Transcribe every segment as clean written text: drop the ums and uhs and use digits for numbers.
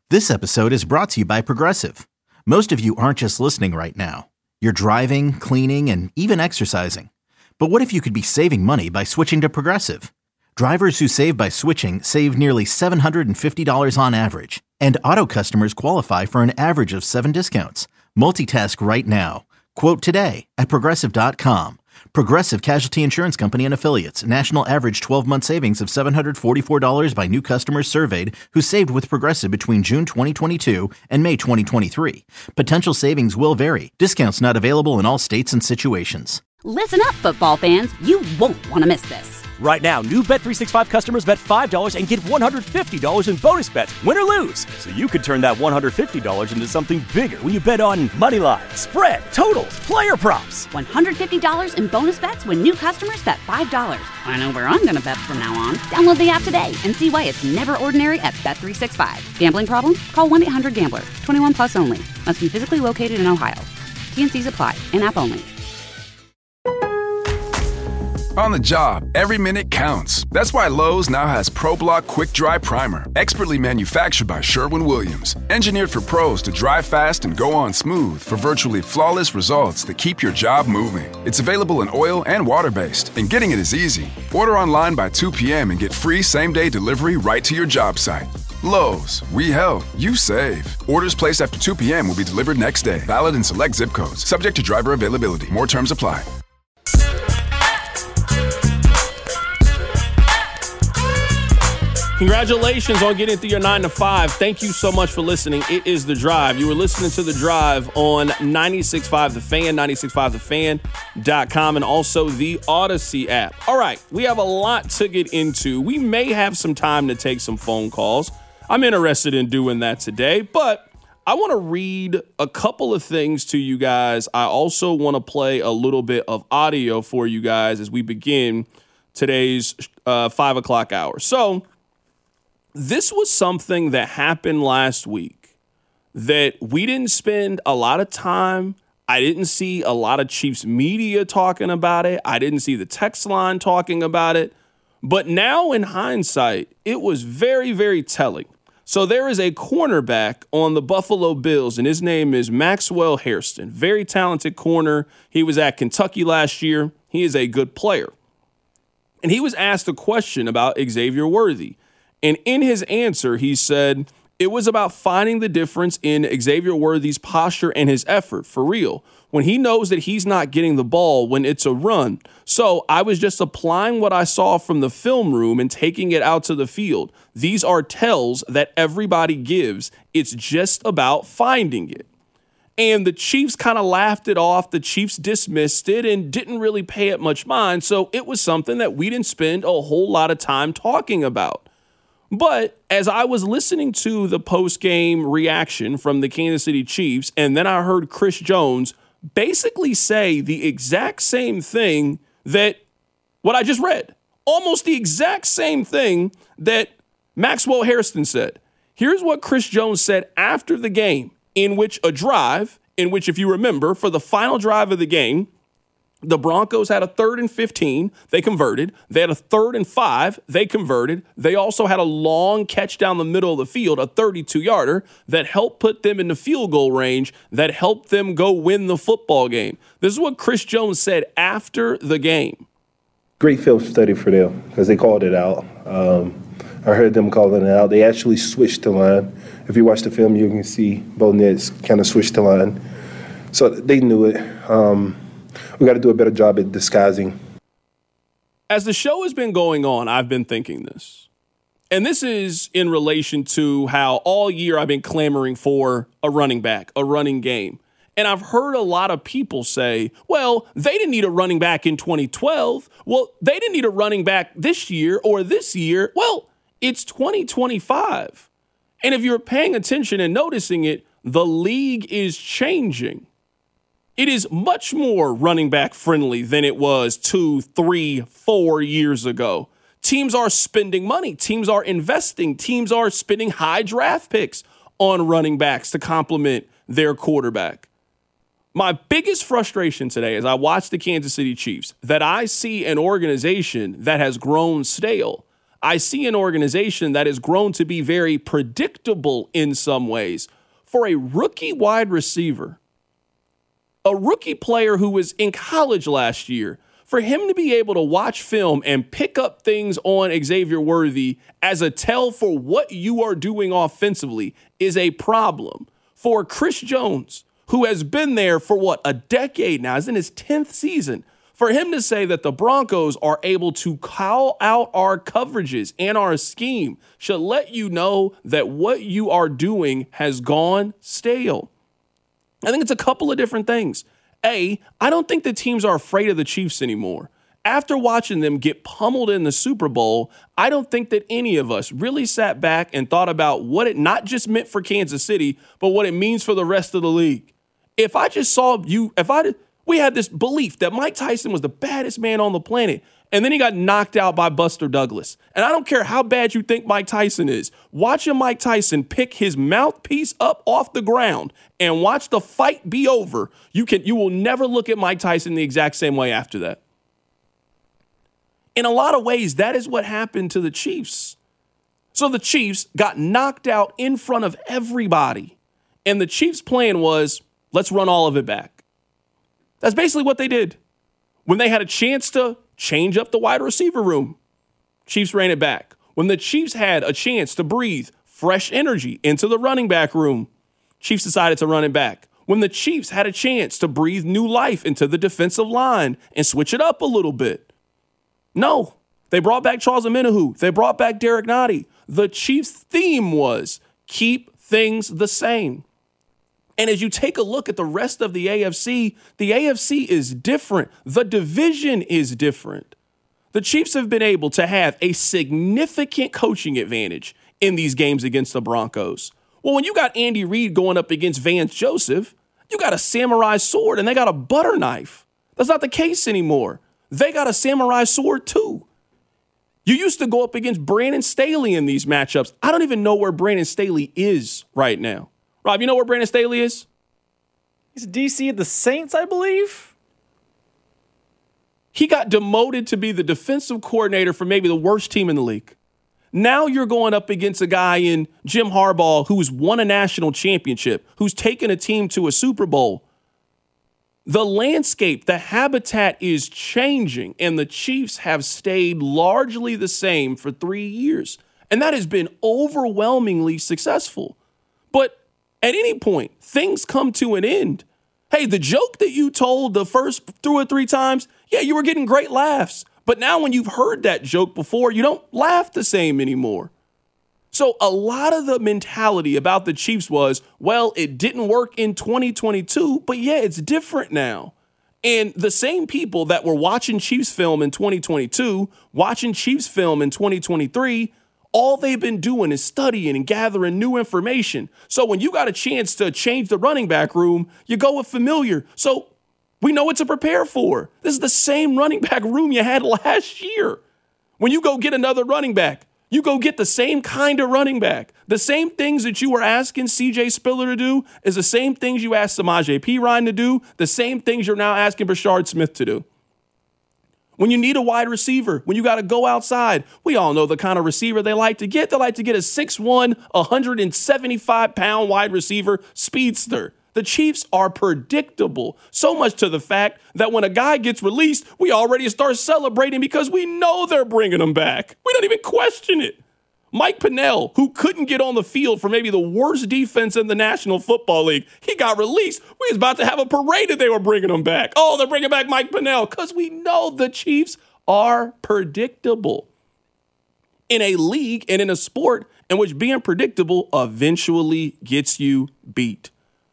This episode is brought to you by Progressive. Most of you aren't just listening right now. You're driving, cleaning, and even exercising. But what if you could be saving money by switching to Progressive? Drivers who save by switching save nearly $750 on average. And auto customers qualify for an average of 7 discounts. Multitask right now. Quote today at Progressive.com. Progressive Casualty Insurance Company and Affiliates. National average 12-month savings of $744 by new customers surveyed who saved with Progressive between June 2022 and May 2023. Potential savings will vary. Discounts not available in all states and situations. Listen up, football fans. You won't want to miss this. Right now, new Bet365 customers bet $5 and get $150 in bonus bets, win or lose. So you could turn that $150 into something bigger when you bet on money line, spread, totals, player props. $150 in bonus bets when new customers bet $5. I know where I'm going to bet from now on. Download the app today and see why it's never ordinary at Bet365. Gambling problem? Call 1-800-GAMBLER. 21 plus only. Must be physically located in Ohio. T&Cs apply. In-app only. On the job, every minute counts. That's why Lowe's now has ProBlock Quick Dry Primer, expertly manufactured by Sherwin-Williams. Engineered for pros to dry fast and go on smooth for virtually flawless results that keep your job moving. It's available in oil and water-based, and getting it is easy. Order online by 2 p.m. and get free same-day delivery right to your job site. Lowe's, we help, you save. Orders placed after 2 p.m. will be delivered next day. Valid in select zip codes. Subject to driver availability. More terms apply. Congratulations on getting through your 9 to 5. Thank you so much for listening. It is The Drive. You were listening to The Drive on 96.5 The Fan, 96.5thefan.com, and also the Odyssey app. All right, we have a lot to get into. We may have some time to take some phone calls. I'm interested in doing that today, but I want to read a couple of things to you guys. I also want to play a little bit of audio for you guys as we begin today's 5 o'clock hour. So, this was something that happened last week that we didn't spend a lot of time. I didn't see a lot of Chiefs media talking about it. I didn't see the text line talking about it. But now in hindsight, it was very, very telling. So there is a cornerback on the Buffalo Bills, and his name is Maxwell Hairston. Very talented corner. He was at Kentucky last year. He is a good player. And he was asked a question about Xavier Worthy. And in his answer, he said, it was about finding the difference in Xavier Worthy's posture and his effort, for real, when he knows that he's not getting the ball when it's a run. So I was just applying what I saw from the film room and taking it out to the field. These are tells that everybody gives. It's just about finding it. And the Chiefs kind of laughed it off. The Chiefs dismissed it and didn't really pay it much mind. So it was something that we didn't spend a whole lot of time talking about. But as I was listening to the post-game reaction from the Kansas City Chiefs, and then I heard Chris Jones basically say the exact same thing that what I just read. Almost the exact same thing that Maxwell Hairston said. Here's what Chris Jones said after the game, in which, if you remember, for the final drive of the game, the Broncos had a 3rd and 15. They converted. They had a 3rd and 5. They converted. They also had a long catch down the middle of the field, a 32-yarder, that helped put them in the field goal range, that helped them go win the football game. This is what Chris Jones said after the game. Great film study for them because they called it out. I heard them calling it out. They actually switched the line. If you watch the film, you can see Bo Nix kind of switched the line. So they knew it. We got to do a better job at disguising. As the show has been going on, I've been thinking this. And this is in relation to how all year I've been clamoring for a running back, a running game. And I've heard a lot of people say, well, they didn't need a running back in 2012. Well, they didn't need a running back this year or this year. Well, it's 2025. And if you're paying attention and noticing it, the league is changing. It is much more running back friendly than it was 2, 3, 4 years ago. Teams are spending money. Teams are investing. Teams are spending high draft picks on running backs to complement their quarterback. My biggest frustration today as I watch the Kansas City Chiefs, that I see an organization that has grown stale. I see an organization that has grown to be very predictable in some ways. For a rookie wide receiver, a rookie player who was in college last year, for him to be able to watch film and pick up things on Xavier Worthy as a tell for what you are doing offensively is a problem. For Chris Jones, who has been there for a decade now, is in his 10th season, for him to say that the Broncos are able to call out our coverages and our scheme should let you know that what you are doing has gone stale. I think it's a couple of different things. A, I don't think the teams are afraid of the Chiefs anymore. After watching them get pummeled in the Super Bowl, I don't think that any of us really sat back and thought about what it not just meant for Kansas City, but what it means for the rest of the league. If I just saw you, we had this belief that Mike Tyson was the baddest man on the planet, and then he got knocked out by Buster Douglas. And I don't care how bad you think Mike Tyson is. Watching Mike Tyson pick his mouthpiece up off the ground and watch the fight be over, you will never look at Mike Tyson the exact same way after that. In a lot of ways, that is what happened to the Chiefs. So the Chiefs got knocked out in front of everybody, and the Chiefs' plan was, let's run all of it back. That's basically what they did. When they had a chance to change up the wide receiver room, Chiefs ran it back. When the Chiefs had a chance to breathe fresh energy into the running back room, Chiefs decided to run it back. When the Chiefs had a chance to breathe new life into the defensive line and switch it up a little bit, no. They brought back Charles Omenihu. They brought back Derek Nottie. The Chiefs' theme was keep things the same. And as you take a look at the rest of the AFC is different. The division is different. The Chiefs have been able to have a significant coaching advantage in these games against the Broncos. Well, when you got Andy Reid going up against Vance Joseph, you got a samurai sword and they got a butter knife. That's not the case anymore. They got a samurai sword too. You used to go up against Brandon Staley in these matchups. I don't even know where Brandon Staley is right now. Rob, you know where Brandon Staley is? He's DC at the Saints, I believe. He got demoted to be the defensive coordinator for maybe the worst team in the league. Now you're going up against a guy in Jim Harbaugh who's won a national championship, who's taken a team to a Super Bowl. The landscape, the habitat is changing, and the Chiefs have stayed largely the same for 3 years. And that has been overwhelmingly successful. But at any point, things come to an end. Hey, the joke that you told the first 2 or 3 times, yeah, you were getting great laughs. But now when you've heard that joke before, you don't laugh the same anymore. So a lot of the mentality about the Chiefs was, well, it didn't work in 2022, but yeah, it's different now. And the same people that were watching Chiefs film in 2022, watching Chiefs film in 2023, all they've been doing is studying and gathering new information. So when you got a chance to change the running back room, you go with familiar. So we know what to prepare for. This is the same running back room you had last year. When you go get another running back, you go get the same kind of running back. The same things that you were asking CJ Spiller to do is the same things you asked Samaje Perine to do, the same things you're now asking Brashard Smith to do. When you need a wide receiver, when you got to go outside, we all know the kind of receiver they like to get. They like to get a 6'1", 175-pound wide receiver speedster. The Chiefs are predictable, so much to the fact that when a guy gets released, we already start celebrating because we know they're bringing him back. We don't even question it. Mike Pennell, who couldn't get on the field for maybe the worst defense in the National Football League, he got released. We was about to have a parade that they were bringing him back. Oh, they're bringing back Mike Pennell because we know the Chiefs are predictable in a league and in a sport in which being predictable eventually gets you beat.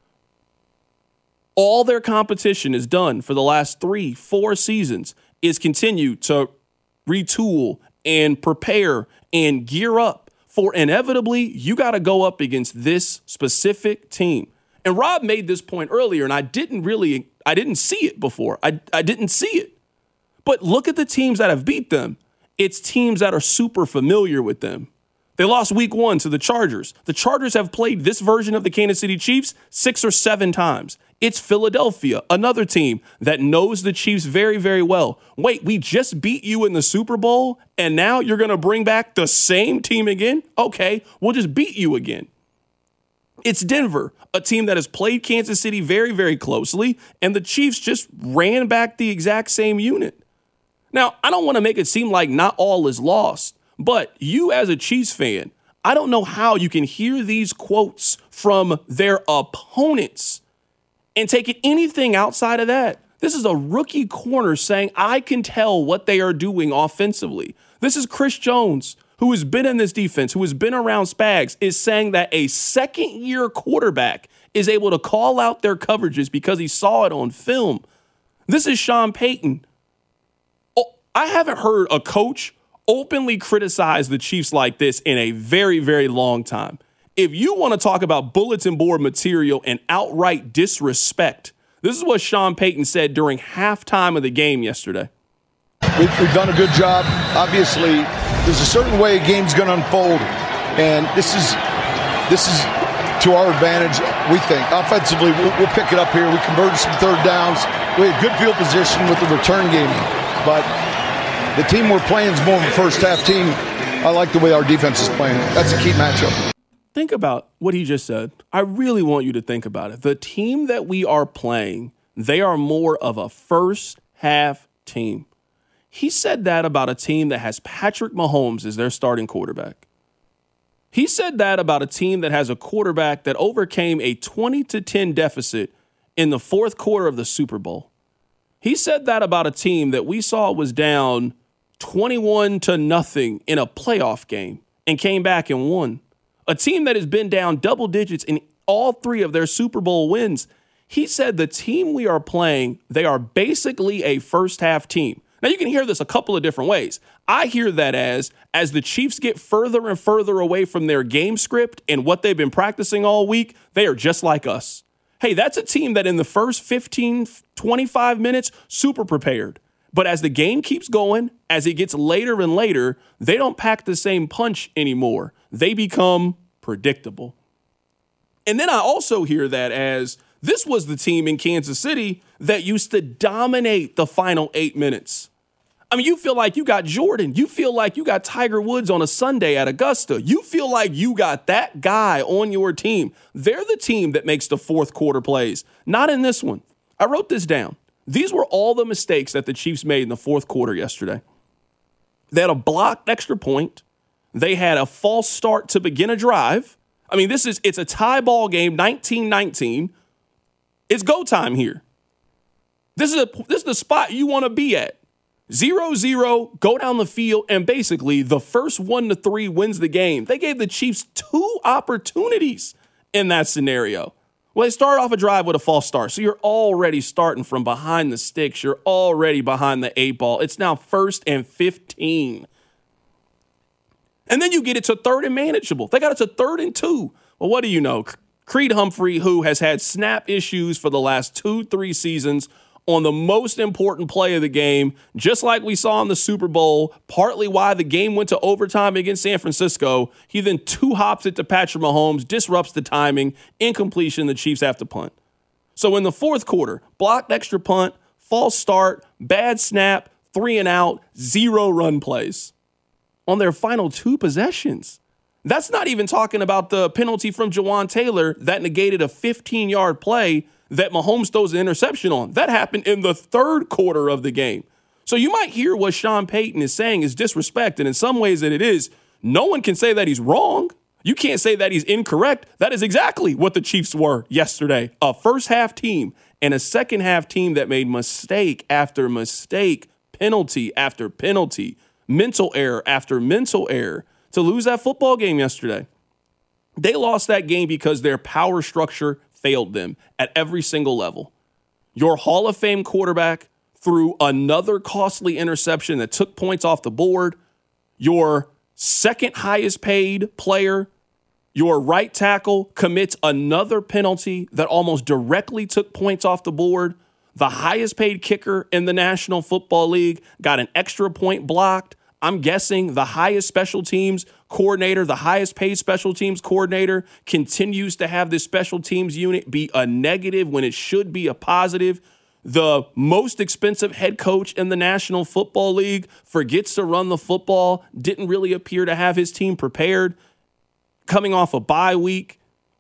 All their competition has done for the last 3-4 seasons is continue to retool and prepare and gear up for inevitably you got to go up against this specific team. And Rob made this point earlier, and I didn't see it before. I didn't see it. But look at the teams that have beat them. It's teams that are super familiar with them. They lost week 1 to the Chargers. The Chargers have played this version of the Kansas City Chiefs 6 or 7 times. It's Philadelphia, another team that knows the Chiefs very, very well. Wait, we just beat you in the Super Bowl, and now you're going to bring back the same team again? Okay, we'll just beat you again. It's Denver, a team that has played Kansas City very, very closely, and the Chiefs just ran back the exact same unit. Now, I don't want to make it seem like not all is lost, but you as a Chiefs fan, I don't know how you can hear these quotes from their opponents and take it anything outside of that. This is a rookie corner saying, I can tell what they are doing offensively. This is Chris Jones, who has been in this defense, who has been around Spags, is saying that a second-year quarterback is able to call out their coverages because he saw it on film. This is Sean Payton. Oh, I haven't heard a coach openly criticize the Chiefs like this in a very, very long time. If you want to talk about bulletin board material and outright disrespect, this is what Sean Payton said during halftime of the game yesterday. We've done a good job. Obviously, there's a certain way a game's going to unfold, and this is to our advantage, we think. Offensively, we'll pick it up here. We converted some third downs. We had good field position with the return game, but the team we're playing is more of a first-half team. I like the way our defense is playing. That's a key matchup. Think about what he just said. I really want you to think about it. The team that we are playing, they are more of a first-half team. He said that about a team that has Patrick Mahomes as their starting quarterback. He said that about a team that has a quarterback that overcame a 20-10 deficit in the fourth quarter of the Super Bowl. He said that about a team that we saw was down 21-0 in a playoff game and came back and won. A team that has been down double digits in all 3 of their Super Bowl wins. He said the team we are playing, they are basically a first-half team. Now, you can hear this a couple of different ways. I hear that as the Chiefs get further and further away from their game script and what they've been practicing all week, they are just like us. Hey, that's a team that in the first 15, 25 minutes, super prepared. But as the game keeps going, as it gets later and later, they don't pack the same punch anymore. They become predictable. And then I also hear that as this was the team in Kansas City that used to dominate the final 8 minutes. I mean, you feel like you got Jordan. You feel like you got Tiger Woods on a Sunday at Augusta. You feel like you got that guy on your team. They're the team that makes the fourth quarter plays. Not in this one. I wrote this down. These were all the mistakes that the Chiefs made in the fourth quarter yesterday. They had a blocked extra point. They had a false start to begin a drive. I mean, it's a tie ball game, 19-19. It's go time here. This is the spot you want to be at. 0-0, go down the field, and basically the first 1-3 wins the game. They gave the Chiefs 2 opportunities in that scenario. Well, they started off a drive with a false start, so you're already starting from behind the sticks. You're already behind the 8 ball. It's now 1st and 15. And then you get it to 3rd and manageable. They got it to 3rd and 2. Well, what do you know? Creed Humphrey, who has had snap issues for the last 2-3 seasons, on the most important play of the game, just like we saw in the Super Bowl, partly why the game went to overtime against San Francisco. He then 2 hops it to Patrick Mahomes, disrupts the timing, incompletion, the Chiefs have to punt. So in the fourth quarter, blocked extra punt, false start, bad snap, 3 and out, 0 run plays on their final 2 possessions. That's not even talking about the penalty from Jawan Taylor that negated a 15-yard play that Mahomes throws an interception on. That happened in the 3rd quarter of the game. So you might hear what Sean Payton is saying is disrespect, and in some ways that it is. No one can say that he's wrong. You can't say that he's incorrect. That is exactly what the Chiefs were yesterday. A first-half team and a second-half team that made mistake after mistake, penalty after penalty, mental error after mental error to lose that football game yesterday. They lost that game because their power structure failed them at every single level. Your Hall of Fame quarterback threw another costly interception that took points off the board. Your second highest paid player, your right tackle, commits another penalty that almost directly took points off the board. The highest paid kicker in the National Football League got an extra point blocked. I'm guessing the highest special teams coordinator, the highest paid special teams coordinator, continues to have this special teams unit be a negative when it should be a positive. The most expensive head coach in the National Football League forgets to run the football, didn't really appear to have his team prepared, coming off a bye week.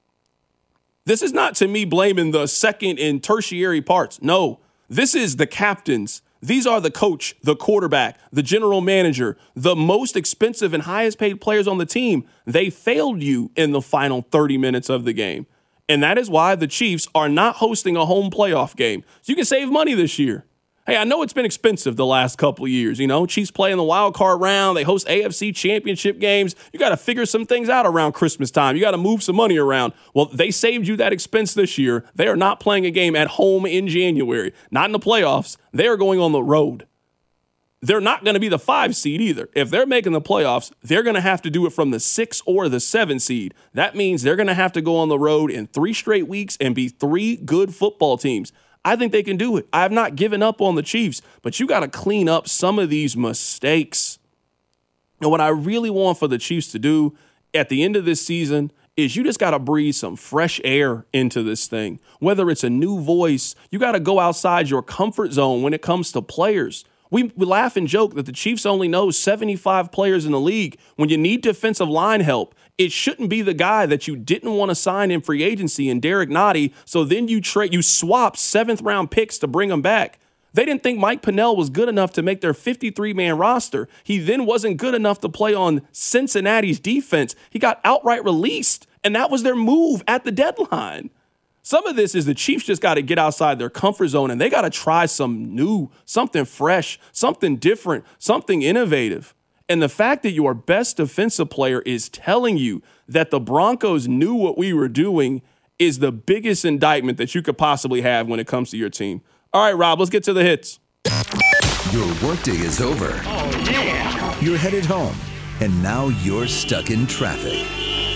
This is not, to me, blaming the second and tertiary parts. No, this is the captains. These are the coach, the quarterback, the general manager, the most expensive and highest paid players on the team. They failed you in the final 30 minutes of the game. And that is why the Chiefs are not hosting a home playoff game. So you can save money this year. Hey, I know it's been expensive the last couple of years. You know, Chiefs play in the wild card round. They host AFC championship games. You got to figure some things out around Christmas time. You got to move some money around. Well, they saved you that expense this year. They are not playing a game at home in January. Not in the playoffs. They are going on the road. They're not going to be the 5 seed either. If they're making the playoffs, they're going to have to do it from the 6 or the 7 seed. That means they're going to have to go on the road in 3 straight weeks and be 3 good football teams. I think they can do it. I have not given up on the Chiefs, but you got to clean up some of these mistakes. And what I really want for the Chiefs to do at the end of this season is you just got to breathe some fresh air into this thing. Whether it's a new voice, you got to go outside your comfort zone when it comes to players. We laugh and joke that the Chiefs only know 75 players in the league. When you need defensive line help, it shouldn't be the guy that you didn't want to sign in free agency in Derek Nottie, so then you swap 7th-round picks to bring him back. They didn't think Mike Pennell was good enough to make their 53-man roster. He then wasn't good enough to play on Cincinnati's defense. He got outright released, and that was their move at the deadline. Some of this is the Chiefs just got to get outside their comfort zone, and they got to try some new, something fresh, something different, something innovative. And the fact that your best defensive player is telling you that the Broncos knew what we were doing is the biggest indictment that you could possibly have when it comes to your team. All right, Rob, let's get to the hits. Your workday is over. Oh, yeah. You're headed home, and now you're stuck in traffic.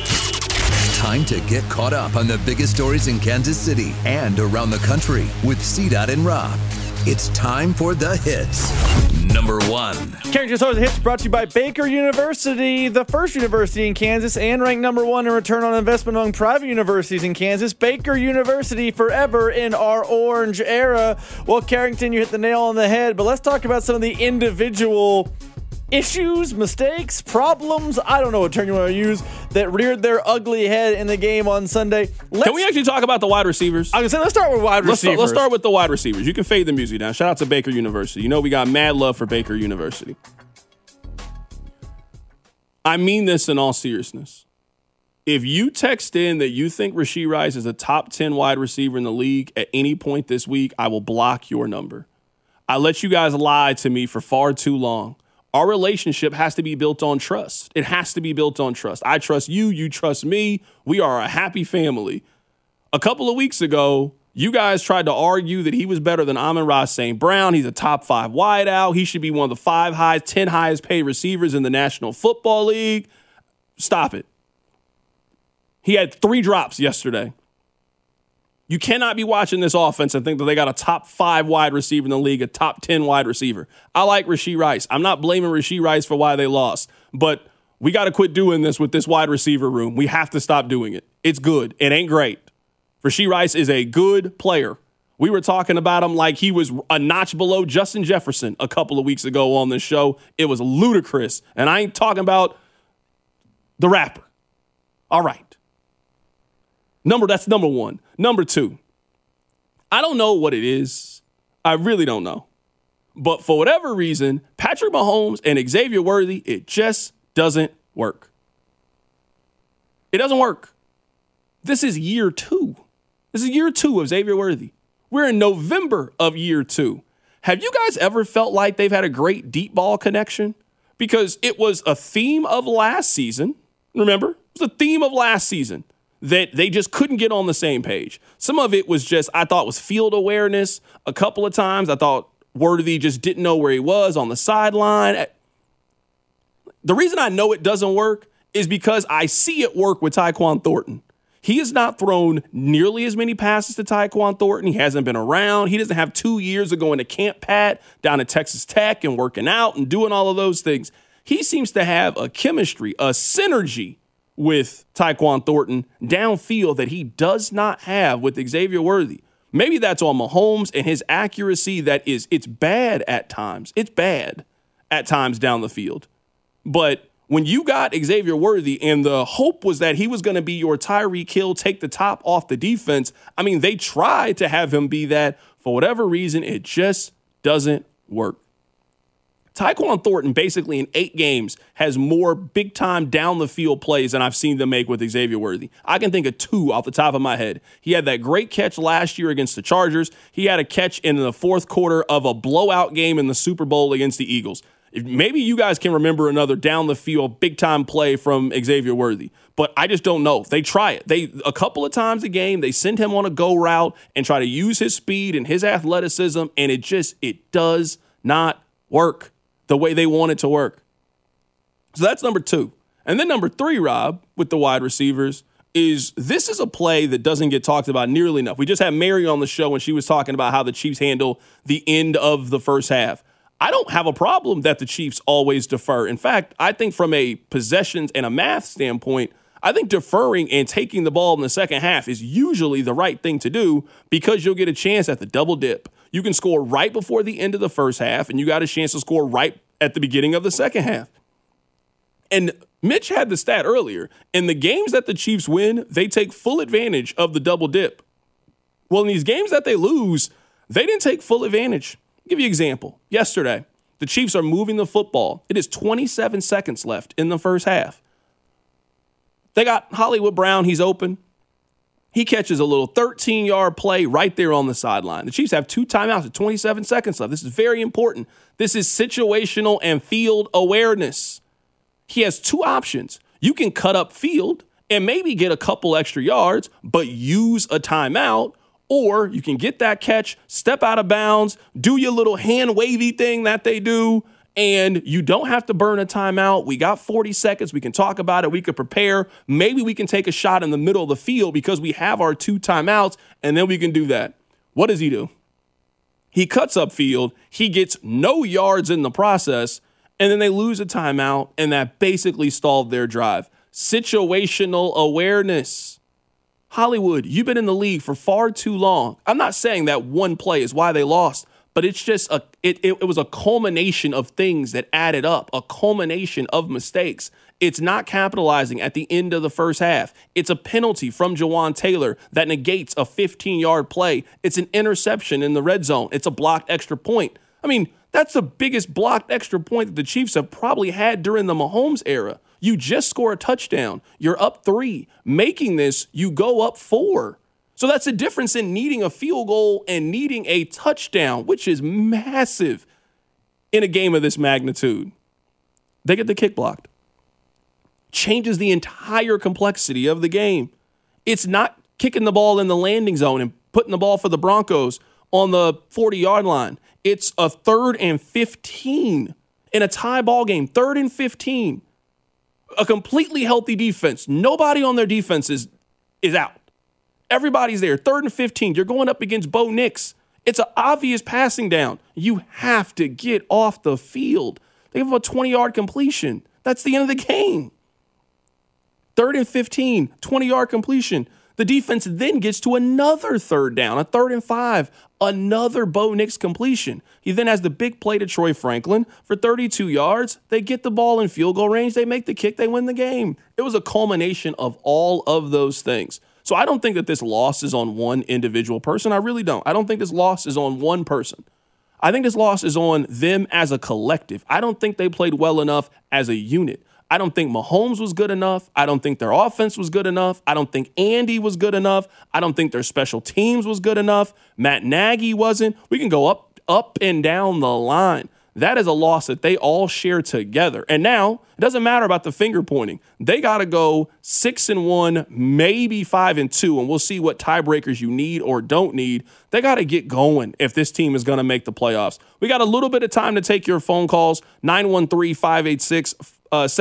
Time to get caught up on the biggest stories in Kansas City and around the country with CDOT and Rob. It's time for the hits. Number 1. Carrington Stars Hits brought to you by Baker University, the first university in Kansas and ranked number 1 in return on investment among private universities in Kansas. Baker University, forever in our orange era. Well, Carrington, you hit the nail on the head, but let's talk about some of the individual issues, mistakes, problems, I don't know what term you want to use, that reared their ugly head in the game on Sunday. Can we actually talk about the wide receivers? I was going to say, let's start with wide receivers. Let's start with the wide receivers. You can fade the music down. Shout out to Baker University. You know we got mad love for Baker University. I mean this in all seriousness. If you text in that you think Rashee Rice is a top 10 wide receiver in the league at any point this week, I will block your number. I let you guys lie to me for far too long. Our relationship has to be built on trust. It has to be built on trust. I trust you. You trust me. We are a happy family. A couple of weeks ago, you guys tried to argue that he was better than Amon-Ra St. Brown. He's a top 5 wideout. He should be one of the 10 highest paid receivers in the National Football League. Stop it. He had 3 drops yesterday. You cannot be watching this offense and think that they got a top 5 wide receiver in the league, a top 10 wide receiver. I like Rashee Rice. I'm not blaming Rashee Rice for why they lost, but we got to quit doing this with this wide receiver room. We have to stop doing it. It's good. It ain't great. Rashee Rice is a good player. We were talking about him like he was a notch below Justin Jefferson a couple of weeks ago on this show. It was ludicrous, and I ain't talking about the rapper. All right. That's number 1. Number 2, I don't know what it is. I really don't know. But for whatever reason, Patrick Mahomes and Xavier Worthy, it just doesn't work. It doesn't work. This is year 2. This is year 2 of Xavier Worthy. We're in November of year 2. Have you guys ever felt like they've had a great deep ball connection? Because it was a theme of last season. Remember? It was a theme of last season that they just couldn't get on the same page. Some of it was just, I thought, was field awareness. A couple of times I thought Worthy just didn't know where he was on the sideline. The reason I know it doesn't work is because I see it work with Tyquan Thornton. He has not thrown nearly as many passes to Tyquan Thornton. He hasn't been around. He doesn't have 2 years of going to Camp Pat down at Texas Tech and working out and doing all of those things. he seems to have a chemistry, a synergy with Tyquan Thornton downfield that he does not have with Xavier Worthy. Maybe that's on Mahomes and his accuracy it's bad at times. It's bad at times down the field. But when you got Xavier Worthy and the hope was that he was going to be your Tyreek Hill, take the top off the defense, I mean, they tried to have him be that. For whatever reason, it just doesn't work. Tyquan Thornton basically in 8 games has more big-time down-the-field plays than I've seen them make with Xavier Worthy. I can think of 2 off the top of my head. He had that great catch last year against the Chargers. He had a catch in the fourth quarter of a blowout game in the Super Bowl against the Eagles. Maybe you guys can remember another down-the-field big-time play from Xavier Worthy, but I just don't know. They try it. A couple of times a game, they send him on a go route and try to use his speed and his athleticism, and it does not work the way they want it to work. So that's number 2. And then number 3, Rob, with the wide receivers, this is a play that doesn't get talked about nearly enough. We just had Mary on the show when she was talking about how the Chiefs handle the end of the first half. I don't have a problem that the Chiefs always defer. In fact, I think from a possessions and a math standpoint, I think deferring and taking the ball in the second half is usually the right thing to do because you'll get a chance at the double dip. You can score right before the end of the first half, and you got a chance to score right at the beginning of the second half. And Mitch had the stat earlier. In the games that the Chiefs win, they take full advantage of the double dip. Well, in these games that they lose, they didn't take full advantage. I'll give you an example. Yesterday, the Chiefs are moving the football. It is 27 seconds left in the first half. They got Hollywood Brown. He's open. He catches a little 13-yard play right there on the sideline. The Chiefs have 2 timeouts with 27 seconds left. This is very important. This is situational and field awareness. He has 2 options. You can cut up field and maybe get a couple extra yards, but use a timeout, or you can get that catch, step out of bounds, do your little hand wavy thing that they do, and you don't have to burn a timeout. We got 40 seconds. We can talk about it. We could prepare. Maybe we can take a shot in the middle of the field because we have our 2 timeouts, and then we can do that. What does he do? He cuts up field. He gets no yards in the process, and then they lose a timeout, and that basically stalled their drive. Situational awareness. Hollywood, you've been in the league for far too long. I'm not saying that one play is why they lost, but it's just it was a culmination of things that added up, a culmination of mistakes. It's not capitalizing at the end of the first half. It's a penalty from Jawan Taylor that negates a 15-yard play. It's an interception in the red zone. It's a blocked extra point. I mean, that's the biggest blocked extra point that the Chiefs have probably had during the Mahomes era. You just score a touchdown. You're up 3. Making this, you go up 4. So that's the difference in needing a field goal and needing a touchdown, which is massive in a game of this magnitude. They get the kick blocked. Changes the entire complexity of the game. It's not kicking the ball in the landing zone and putting the ball for the Broncos on the 40-yard line. It's a 3rd and 15 in a tie ball game, 3rd and 15. A completely healthy defense. Nobody on their defense is out. Everybody's there. 3rd and 15. You're going up against Bo Nix. It's an obvious passing down. You have to get off the field. They have a 20-yard completion. That's the end of the game. 3rd and 15, 20-yard completion. The defense then gets to another 3rd down, a 3rd and 5, another Bo Nix completion. He then has the big play to Troy Franklin for 32 yards. They get the ball in field goal range. They make the kick. They win the game. It was a culmination of all of those things. So I don't think that this loss is on one individual person. I really don't. I don't think this loss is on one person. I think this loss is on them as a collective. I don't think they played well enough as a unit. I don't think Mahomes was good enough. I don't think their offense was good enough. I don't think Andy was good enough. I don't think their special teams was good enough. Matt Nagy wasn't. We can go up and down the line. That is a loss that they all share together. And now it doesn't matter about the finger pointing. They got to go 6-1, maybe 5-2, and we'll see what tiebreakers you need or don't need. They got to get going if this team is going to make the playoffs. We got a little bit of time to take your phone calls. 913-586-7965,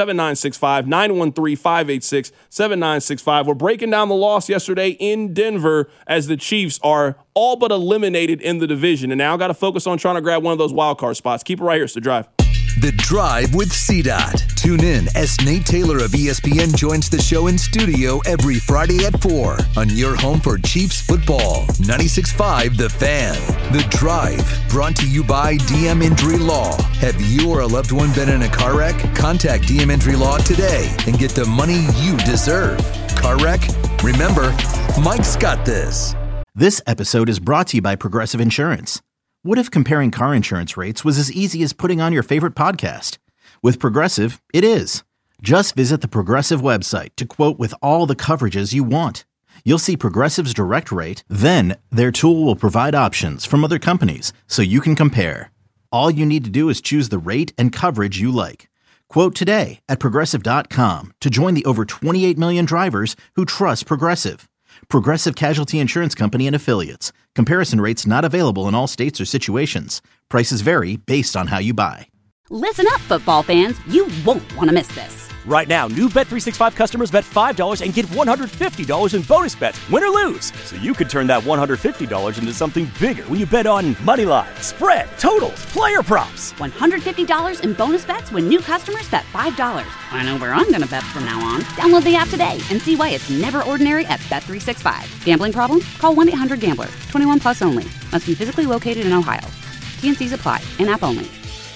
913-586-7965. We're breaking down the loss yesterday in Denver as the Chiefs are all but eliminated in the division. And now got to focus on trying to grab one of those wild card spots. Keep it right here. It's The Drive. The Drive with CDOT. Tune in as Nate Taylor of ESPN joins the show in studio every Friday at 4 on your home for Chiefs football. 96.5 The Fan. The Drive, brought to you by DM Injury Law. Have you or a loved one been in a car wreck? Contact DM Injury Law today and get the money you deserve. Car wreck? Remember, Mike's got this. This episode is brought to you by Progressive Insurance. What if comparing car insurance rates was as easy as putting on your favorite podcast? With Progressive, it is. Just visit the Progressive website to quote with all the coverages you want. You'll see Progressive's direct rate, then their tool will provide options from other companies so you can compare. All you need to do is choose the rate and coverage you like. Quote today at Progressive.com to join the over 28 million drivers who trust Progressive. Progressive Casualty Insurance Company and Affiliates. Comparison rates not available in all states or situations. Prices vary based on how you buy. Listen up, football fans. You won't want to miss this. Right now, new Bet365 customers bet $5 and get $150 in bonus bets, win or lose. So you could turn that $150 into something bigger when you bet on moneyline, spread, totals, player props. $150 in bonus bets when new customers bet $5. I know where I'm going to bet from now on. Download the app today and see why it's never ordinary at Bet365. Gambling problem? Call 1-800-GAMBLER. 21 plus only. Must be physically located in Ohio. T&Cs apply. In-app only.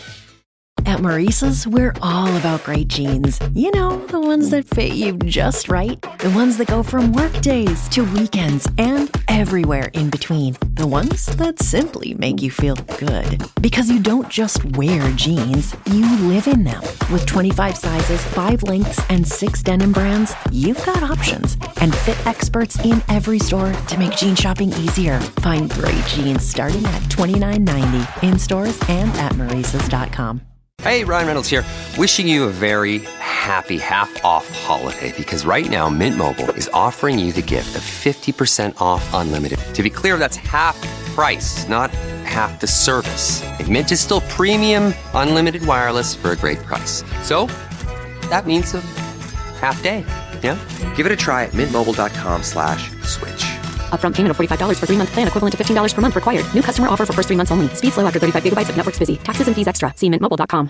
At Maurice's, we're all about great jeans. You know, the ones that fit you just right. The ones that go from work days to weekends and everywhere in between. The ones that simply make you feel good. Because you don't just wear jeans, you live in them. With 25 sizes, 5 lengths, and 6 denim brands, you've got options. And fit experts in every store to make jean shopping easier. Find great jeans starting at $29.90 in stores and at Maurice's.com. Hey, Ryan Reynolds here. Wishing you a very happy half-off holiday because right now Mint Mobile is offering you the gift of 50% off unlimited. To be clear, that's half price, not half the service. And Mint is still premium unlimited wireless for a great price. So that means a half day, yeah? Give it a try at mintmobile.com/switch. Upfront payment of $45 for 3-month plan, equivalent to $15 per month required. New customer offer for first 3 months only. Speed slow after 35 gigabytes if network's busy. Taxes and fees extra. See mintmobile.com.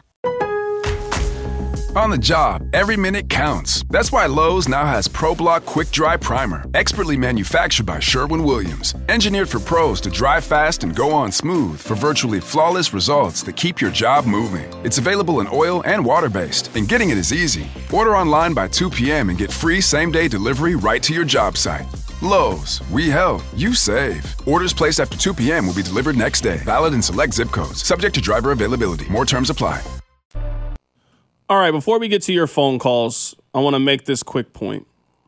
On the job, every minute counts. That's why Lowe's now has ProBlock Quick Dry Primer, expertly manufactured by Sherwin-Williams. Engineered for pros to dry fast and go on smooth for virtually flawless results that keep your job moving. It's available in oil and water-based, and getting it is easy. Order online by 2 p.m. and get free same-day delivery right to your job site. Lowe's, we help, you save. Orders placed after 2 p.m. will be delivered next day. Valid in select zip codes. Subject to driver availability. More terms apply. All right, before we get to your phone calls, I want to make this quick point.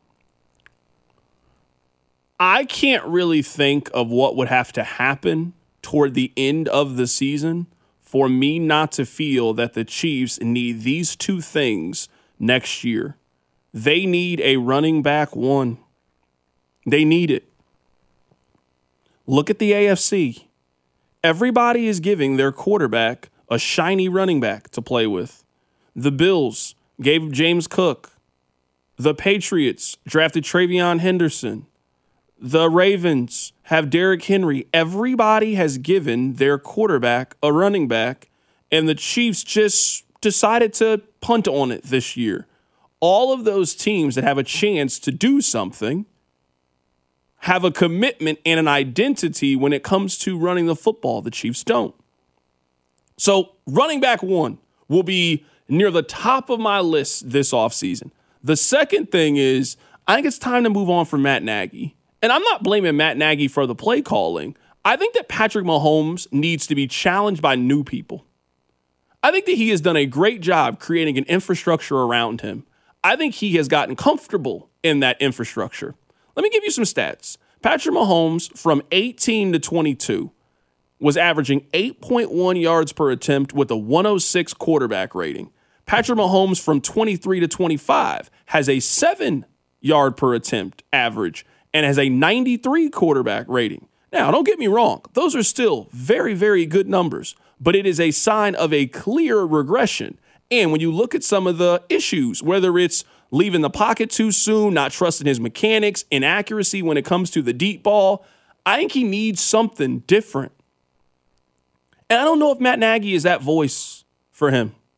I can't really think of what would have to happen toward the end of the season for me not to feel that the Chiefs need these two things next year. They need a running back one. They need it. Look at the AFC. Everybody is giving their quarterback a shiny running back to play with. The Bills gave James Cook. The Patriots drafted Travion Henderson. The Ravens have Derrick Henry. Everybody has given their quarterback a running back, and the Chiefs just decided to punt on it this year. All of those teams that have a chance to do something have a commitment and an identity when it comes to running the football. The Chiefs don't. So running back one will be near the top of my list this offseason. The second thing is I think it's time to move on from Matt Nagy. And I'm not blaming Matt Nagy for the play calling. I think that Patrick Mahomes needs to be challenged by new people. I think that he has done a great job creating an infrastructure around him. I think he has gotten comfortable in that infrastructure. Let me give you some stats. Patrick Mahomes from 18 to 22 was averaging 8.1 yards per attempt with a 106 quarterback rating. Patrick Mahomes from 23 to 25 has a 7 yard per attempt average and has a 93 quarterback rating. Now, don't get me wrong. Those are still very, very good numbers, but it is a sign of a clear regression. And when you look at some of the issues, whether it's leaving the pocket too soon, not trusting his mechanics, inaccuracy when it comes to the deep ball, I think he needs something different. And I don't know if Matt Nagy is that voice for him.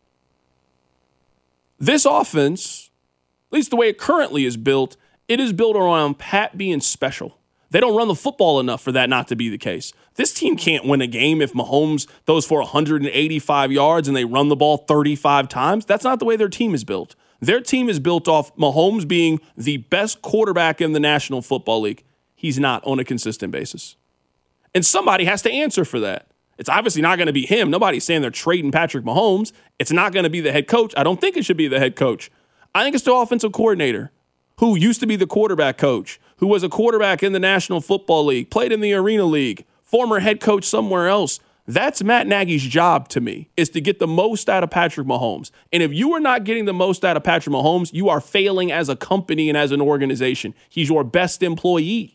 This offense, at least the way it currently is built, it is built around Pat being special. They don't run the football enough for that not to be the case. This team can't win a game if Mahomes throws for 185 yards and they run the ball 35 times. That's not the way their team is built. Their team is built off Mahomes being the best quarterback in the National Football League. He's not on a consistent basis. And somebody has to answer for that. It's obviously not going to be him. Nobody's saying they're trading Patrick Mahomes. It's not going to be the head coach. I don't think it should be the head coach. I think it's the offensive coordinator who used to be the quarterback coach, who was a quarterback in the National Football League, played in the Arena League, former head coach somewhere else. That's Matt Nagy's job to me, is to get the most out of Patrick Mahomes. And if you are not getting the most out of Patrick Mahomes, you are failing as a company and as an organization. He's your best employee.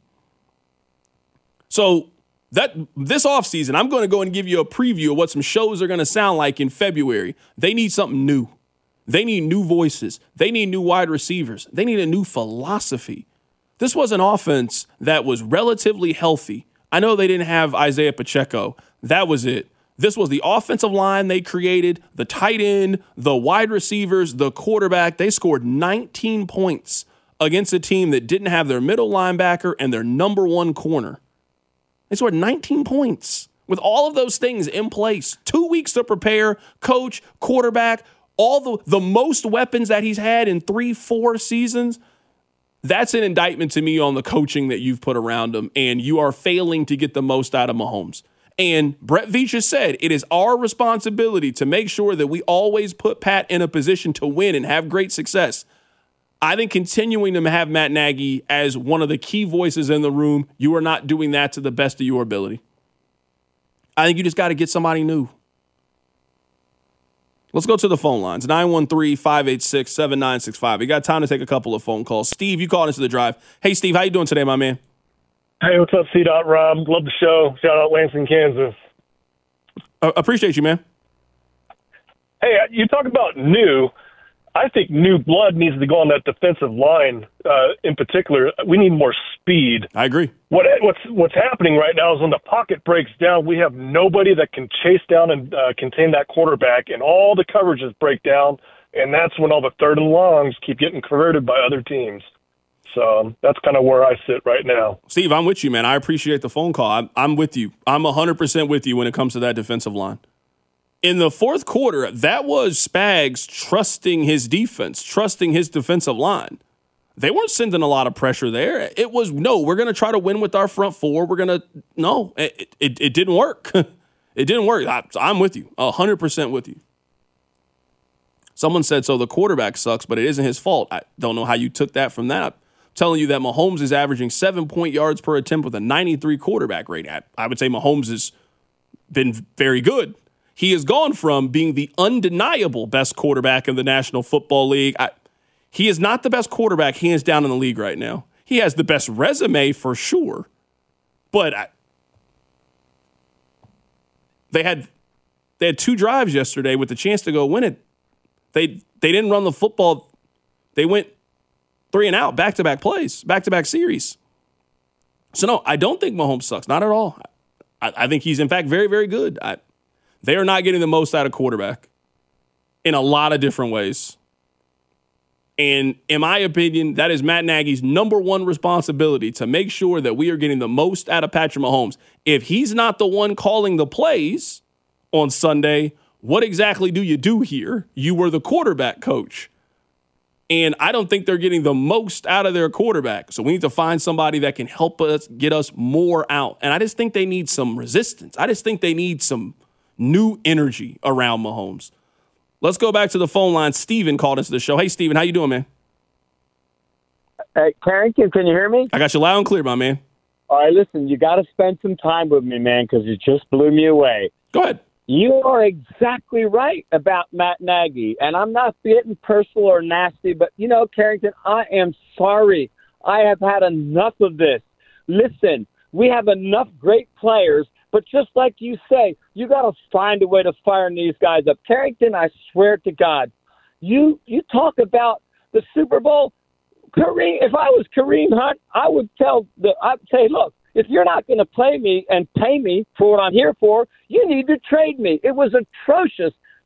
So this offseason, I'm going to go and give you a preview of what some shows are going to sound like in February. They need something new. They need new voices. They need new wide receivers. They need a new philosophy. This was an offense that was relatively healthy. I know they didn't have Isaiah Pacheco. That was it. This was the offensive line they created, the tight end, the wide receivers, the quarterback. They scored 19 points against a team that didn't have their middle linebacker and their number one corner. They scored 19 points with all of those things in place. 2 weeks to prepare, coach, quarterback, all the most weapons that he's had in 3-4 seasons. That's an indictment to me on the coaching that you've put around him, and you are failing to get the most out of Mahomes. And Brett Veach has said it is our responsibility to make sure that we always put Pat in a position to win and have great success. I think continuing to have Matt Nagy as one of the key voices in the room, you are not doing that to the best of your ability. I think you just got to get somebody new. Let's go to the phone lines, 913-586-7965. We got time to take a couple of phone calls. Steve, you called into the drive. Hey, Steve, how you doing today, my man? Hey, what's up, C-Dot, Rob? Love the show. Shout out Lansing, Kansas. Appreciate you, man. Hey, you talk about new. I think new blood needs to go on that defensive line in particular. We need more speed. I agree. What's happening right now is when the pocket breaks down, we have nobody that can chase down and contain that quarterback, and all the coverages break down, and that's when all the third and longs keep getting converted by other teams. So that's kind of where I sit right now. Steve, I'm with you, man. I appreciate the phone call. I'm with you. I'm 100% with you when it comes to that defensive line. In the fourth quarter, that was Spags trusting his defense, trusting his defensive line. They weren't sending a lot of pressure there. It was, no, we're going to try to win with our front four. We're going to, no, it didn't work. It didn't work. I'm with you, 100% with you. Someone said, so the quarterback sucks, but it isn't his fault. I don't know how you took that from that. I'm telling you that Mahomes is averaging 7 point yards per attempt with a 93 quarterback rating. I would say Mahomes has been very good. He has gone from being the undeniable best quarterback in the National Football League. He is not the best quarterback hands down in the league right now. He has the best resume for sure. But they had 2 drives yesterday with the chance to go win it. They didn't run the football. They went 3 and out, back-to-back plays, back-to-back series. So, no, I don't think Mahomes sucks. Not at all. I think he's, in fact, very, very good. They are not getting the most out of quarterback in a lot of different ways. And in my opinion, that is Matt Nagy's number one responsibility, to make sure that we are getting the most out of Patrick Mahomes. If he's not the one calling the plays on Sunday, what exactly do you do here? You were the quarterback coach. And I don't think they're getting the most out of their quarterback. So we need to find somebody that can help us get us more out. And I just think they need some resistance. I just think they need some new energy around Mahomes. Let's go back to the phone line. Steven called into the show. Hey, Steven, how you doing, man? Hey, Carrington, can you hear me? I got you loud and clear, my man. All right, listen, you got to spend some time with me, man, because you just blew me away. Go ahead. You are exactly right about Matt Nagy, and I'm not getting personal or nasty, but, you know, Carrington, I am sorry. I have had enough of this. Listen, we have enough great players, but just like you say, you got to find a way to fire these guys up. Carrington, I swear to God, you talk about the Super Bowl. Kareem, if I was Kareem Hunt, I'd say, look, if you're not going to play me and pay me for what I'm here for, you need to trade me. It was atrocious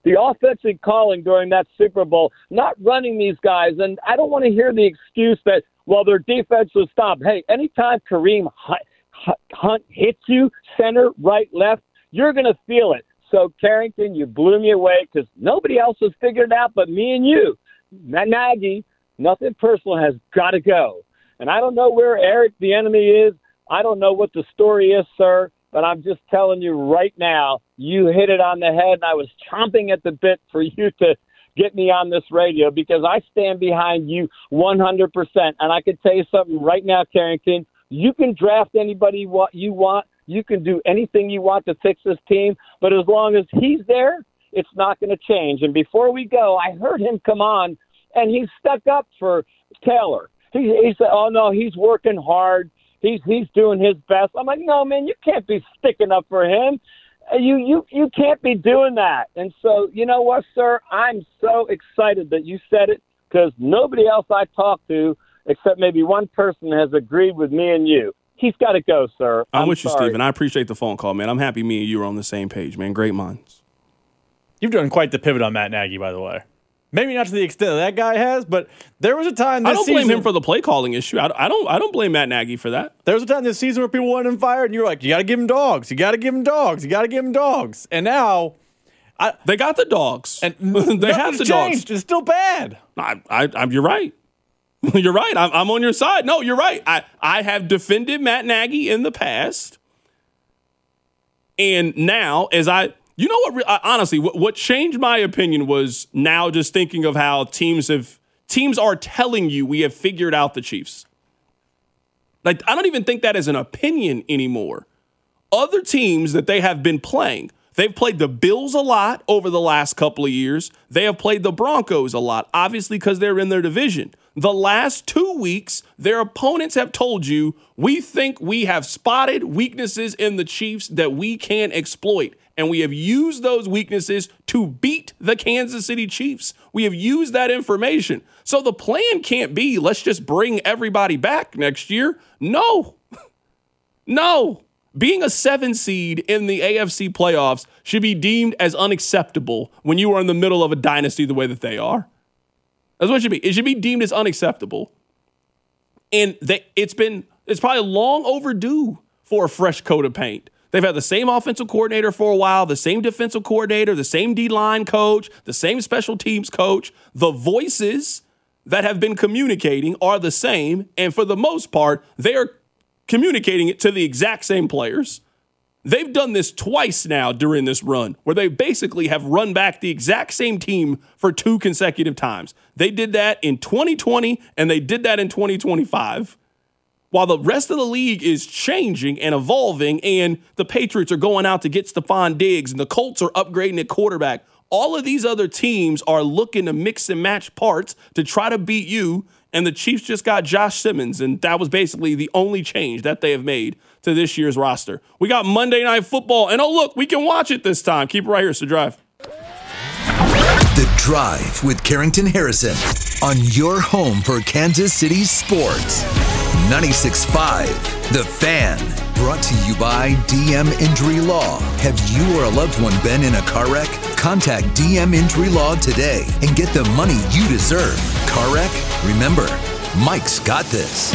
the offensive calling during that Super Bowl, not running these guys. And I don't want to hear the excuse that, well, their defense was stopped. Hey, anytime Kareem Hunt hits you, center, right, left, you're going to feel it. So, Carrington, you blew me away because nobody else has figured it out but me and you. Matt Nagy, nothing personal, has got to go. And I don't know where Eric the enemy is. I don't know what the story is, sir. But I'm just telling you right now, you hit it on the head, and I was chomping at the bit for you to get me on this radio because I stand behind you 100%. And I can tell you something right now, Carrington. You can draft anybody you want. You can do anything you want to fix this team. But as long as he's there, it's not going to change. And before we go, I heard him come on, and he stuck up for Taylor. He said, oh, no, he's working hard. He's doing his best. I'm like, no, man, you can't be sticking up for him. You can't be doing that. And so, you know what, sir? I'm so excited that you said it because nobody else I talked to, except maybe one person, has agreed with me and you. He's got to go, sir. I'm with you, Stephen. I appreciate the phone call, man. I'm happy me and you are on the same page, man. Great minds. You've done quite the pivot on Matt Nagy, by the way. Maybe not to the extent that guy has, but there was a time this season. I don't blame him for the play calling issue. I don't blame Matt Nagy for that. There was a time this season where people wanted him fired, and you were like, you got to give him dogs. You got to give him dogs. You got to give him dogs. And now they got the dogs. And they have the changed. dogs. It's still bad. You're right. You're right. I'm on your side. No, you're right. I have defended Matt Nagy in the past. And now, you know what? Honestly, what changed my opinion was now just thinking of how teams are telling you we have figured out the Chiefs. Like, I don't even think that is an opinion anymore. Other teams that they have been playing, they've played the Bills a lot over the last couple of years. They have played the Broncos a lot, obviously because they're in their division. The last 2 weeks, their opponents have told you, we think we have spotted weaknesses in the Chiefs that we can exploit. And we have used those weaknesses to beat the Kansas City Chiefs. We have used that information. So the plan can't be, let's just bring everybody back next year. No. No. Being a 7 seed in the AFC playoffs should be deemed as unacceptable when you are in the middle of a dynasty the way that they are. That's what it should be. It should be deemed as unacceptable. And it's probably long overdue for a fresh coat of paint. They've had the same offensive coordinator for a while, the same defensive coordinator, the same D-line coach, the same special teams coach. The voices that have been communicating are the same, and for the most part, they are communicating it to the exact same players. They've done this twice now during this run, where they basically have run back the exact same team for 2 consecutive times. They did that in 2020, and they did that in 2025. While the rest of the league is changing and evolving, and the Patriots are going out to get Stephon Diggs, and the Colts are upgrading at quarterback, all of these other teams are looking to mix and match parts to try to beat you, and the Chiefs just got Josh Simmons, and that was basically the only change that they have made to this year's roster. We got Monday Night Football, and oh, look, we can watch it this time. Keep it right here. It's The Drive. The Drive with Carrington Harrison on your home for Kansas City sports. 96.5, The Fan. Brought to you by DM Injury Law. Have you or a loved one been in a car wreck? Contact DM Injury Law today and get the money you deserve. Car wreck? Remember, Mike's got this.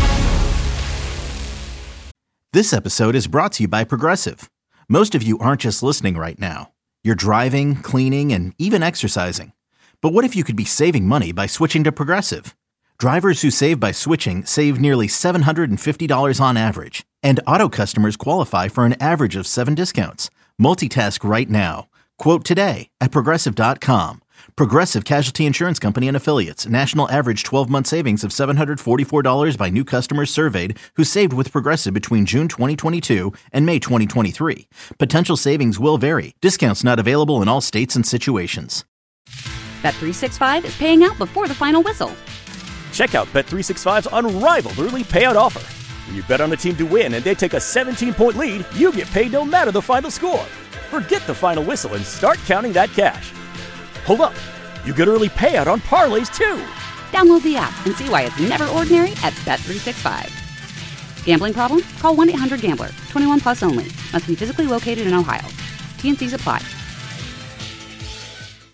This episode is brought to you by Progressive. Most of you aren't just listening right now. You're driving, cleaning, and even exercising. But what if you could be saving money by switching to Progressive? Drivers who save by switching save nearly $750 on average. And auto customers qualify for an average of 7 discounts. Multitask right now. Quote today at Progressive.com. Progressive Casualty Insurance Company and Affiliates. National average 12-month savings of $744 by new customers surveyed who saved with Progressive between June 2022 and May 2023. Potential savings will vary. Discounts not available in all states and situations. Bet365 is paying out before the final whistle. Check out Bet365's unrivaled early payout offer. When you bet on a team to win and they take a 17-point lead, you get paid no matter the final score. Forget the final whistle and start counting that cash. Hold up. You get early payout on parlays, too. Download the app and see why it's never ordinary at Bet365. Gambling problem? Call 1-800-GAMBLER. 21 plus only. Must be physically located in Ohio. T&Cs apply.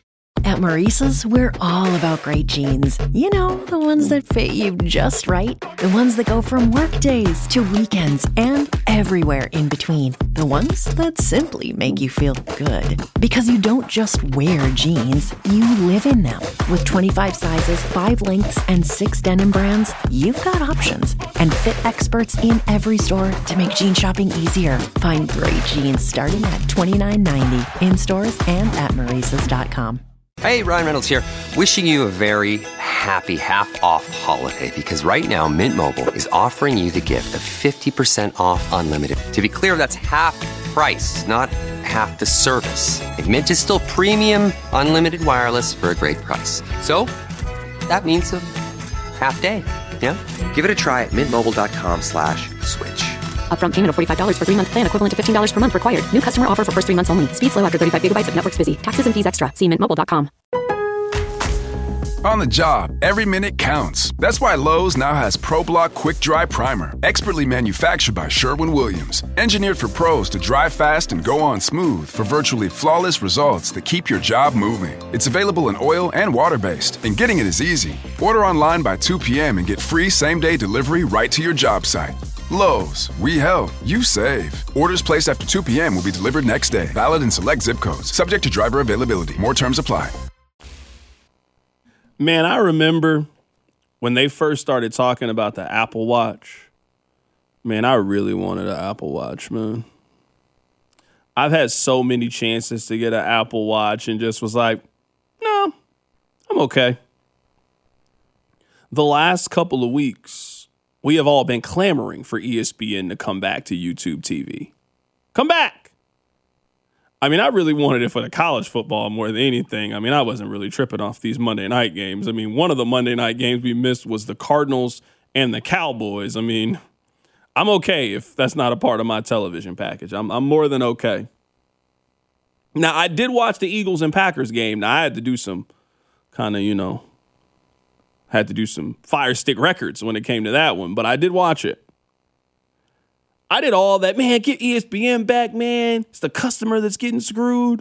At Maurice's, we're all about great jeans. You know, the ones that fit you just right. The ones that go from work days to weekends and everywhere in between. The ones that simply make you feel good. Because you don't just wear jeans, you live in them. With 25 sizes, 5 lengths, and 6 denim brands, you've got options. And fit experts in every store to make jean shopping easier. Find great jeans starting at $29.90 in stores and at Maurices.com. Hey, Ryan Reynolds here. Wishing you a very happy half-off holiday because right now Mint Mobile is offering you the gift of 50% off unlimited. To be clear, that's half price, not half the service. And Mint is still premium unlimited wireless for a great price. So that means a half day. Yeah? Give it a try at mintmobile.com/switch. Upfront payment of $45 for 3-month plan, equivalent to $15 per month required. New customer offer for first 3 months only. Speed slow after 35 gigabytes if network's busy. Taxes and fees extra. See mintmobile.com. On the job, every minute counts. That's why Lowe's now has ProBlock Quick Dry Primer, expertly manufactured by Sherwin-Williams. Engineered for pros to dry fast and go on smooth for virtually flawless results that keep your job moving. It's available in oil and water-based, and getting it is easy. Order online by 2 p.m. and get free same-day delivery right to your job site. Lowe's, we help, you save. Orders placed after 2 p.m. will be delivered next day. Valid in select zip codes. Subject to driver availability. More terms apply. Man, I remember when they first started talking about the Apple Watch. Man, I really wanted an Apple Watch, man. I've had so many chances to get an Apple Watch and just was like, no, I'm okay. The last couple of weeks, we have all been clamoring for ESPN to come back to YouTube TV. Come back! I mean, I really wanted it for the college football more than anything. I mean, I wasn't really tripping off these Monday night games. I mean, one of the Monday night games we missed was the Cardinals and the Cowboys. I mean, I'm okay if that's not a part of my television package. I'm more than okay. Now, I did watch the Eagles and Packers game. Now, I had to do some kind of, had to do some Fire Stick records when it came to that one, but I did watch it. I did all that. Man, get ESPN back, man. It's the customer that's getting screwed.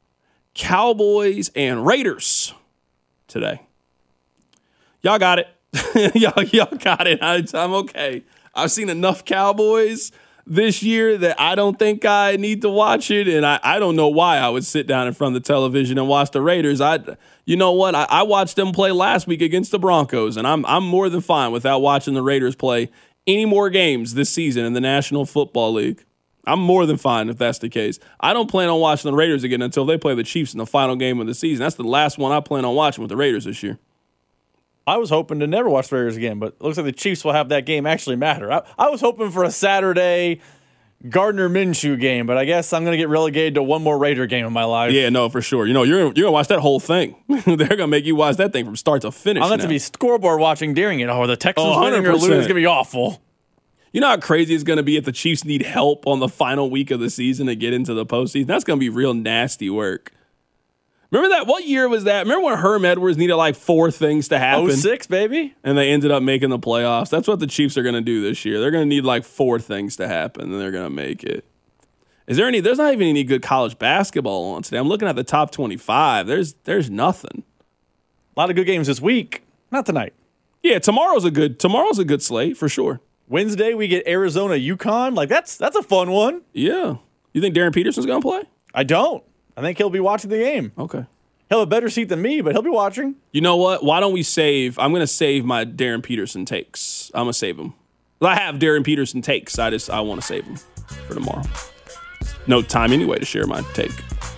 Cowboys and Raiders today. Y'all got it. y'all got it. I'm okay. I've seen enough Cowboys this year that I don't think I need to watch it, and I don't know why I would sit down in front of the television and watch the Raiders. You know what? I watched them play last week against the Broncos, and I'm more than fine without watching the Raiders play any more games this season in the National Football League. I'm more than fine if that's the case. I don't plan on watching the Raiders again until they play the Chiefs in the final game of the season. That's the last one I plan on watching with the Raiders this year. I was hoping to never watch the Raiders again, but it looks like the Chiefs will have that game actually matter. I was hoping for a Saturday Gardner Minshew game, but I guess I'm going to get relegated to one more Raider game in my life. Yeah, no, for sure. You're going to watch that whole thing. They're going to make you watch that thing from start to finish. I'll have to be scoreboard watching during it. Oh, the Texans winning or losing is going to be awful. You know how crazy it's going to be if the Chiefs need help on the final week of the season to get into the postseason? That's going to be real nasty work. Remember that? What year was that? Remember when Herm Edwards needed like 4 things to happen? 06, baby. And they ended up making the playoffs. That's what the Chiefs are going to do this year. They're going to need like 4 things to happen, and they're going to make it. There's not even any good college basketball on today. I'm looking at the top 25. There's nothing. A lot of good games this week. Not tonight. Yeah, tomorrow's a good slate for sure. Wednesday we get Arizona UConn. Like that's a fun one. Yeah. You think Darren Peterson's going to play? I don't. I think he'll be watching the game. Okay. He'll have a better seat than me, but he'll be watching. You know what? Why don't we I'm going to save my Darren Peterson takes. I'm going to save them. I have Darren Peterson takes. I want to save them for tomorrow. No time anyway to share my take.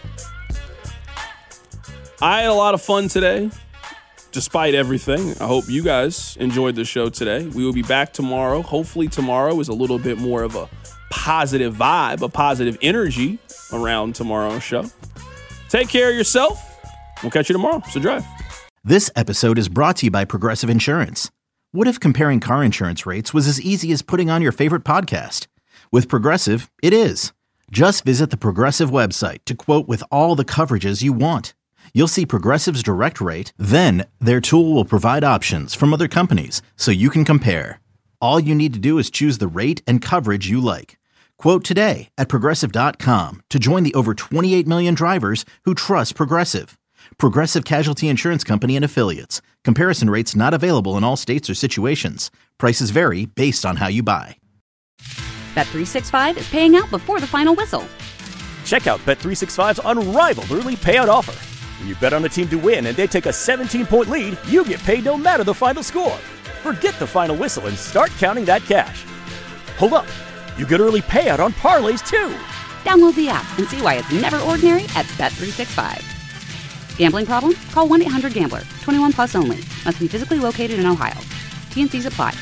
I had a lot of fun today, despite everything. I hope you guys enjoyed the show today. We will be back tomorrow. Hopefully tomorrow is a little bit more of a positive vibe, a positive energy around tomorrow's show. Take care of yourself. We'll catch you tomorrow. So drive. This episode is brought to you by Progressive Insurance. What if comparing car insurance rates was as easy as putting on your favorite podcast? With Progressive, it is. Just visit the Progressive website to quote with all the coverages you want. You'll see Progressive's direct rate, then their tool will provide options from other companies so you can compare. All you need to do is choose the rate and coverage you like. Quote today at Progressive.com to join the over 28 million drivers who trust Progressive. Progressive Casualty Insurance Company and Affiliates. Comparison rates not available in all states or situations. Prices vary based on how you buy. Bet365 is paying out before the final whistle. Check out Bet365's unrivaled early payout offer. When you bet on a team to win and they take a 17-point lead, you get paid no matter the final score. Forget the final whistle and start counting that cash. Hold up. You get early payout on parlays, too. Download the app and see why it's never ordinary at Bet365. Gambling problem? Call 1-800-GAMBLER. 21 plus only. Must be physically located in Ohio. T&Cs apply.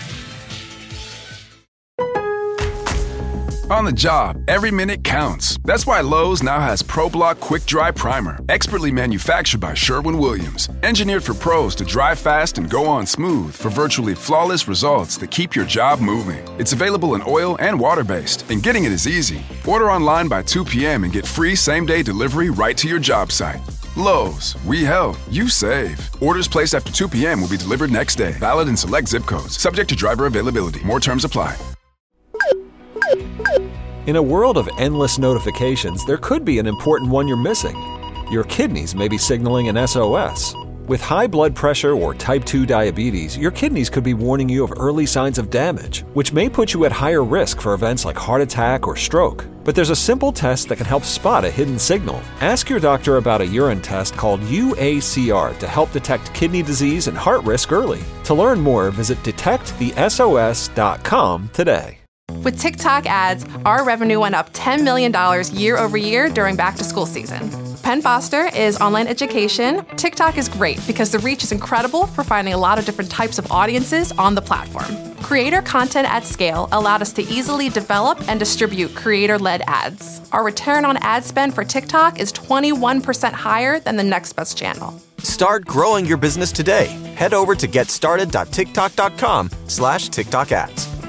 On the job, every minute counts. That's why Lowe's now has ProBlock Quick Dry Primer, expertly manufactured by Sherwin-Williams. Engineered for pros to dry fast and go on smooth for virtually flawless results that keep your job moving. It's available in oil and water-based, and getting it is easy. Order online by 2 p.m. and get free same-day delivery right to your job site. Lowe's, we help, you save. Orders placed after 2 p.m. will be delivered next day. Valid in select zip codes. Subject to driver availability. More terms apply. In a world of endless notifications, there could be an important one you're missing. Your kidneys may be signaling an SOS. With high blood pressure or type 2 diabetes, your kidneys could be warning you of early signs of damage, which may put you at higher risk for events like heart attack or stroke. But there's a simple test that can help spot a hidden signal. Ask your doctor about a urine test called UACR to help detect kidney disease and heart risk early. To learn more, visit detectthesos.com today. With TikTok ads, our revenue went up $10 million year over year during back-to-school season. Penn Foster is online education. TikTok is great because the reach is incredible for finding a lot of different types of audiences on the platform. Creator content at scale allowed us to easily develop and distribute creator-led ads. Our return on ad spend for TikTok is 21% higher than the next best channel. Start growing your business today. Head over to getstarted.tiktok.com/TikTok ads.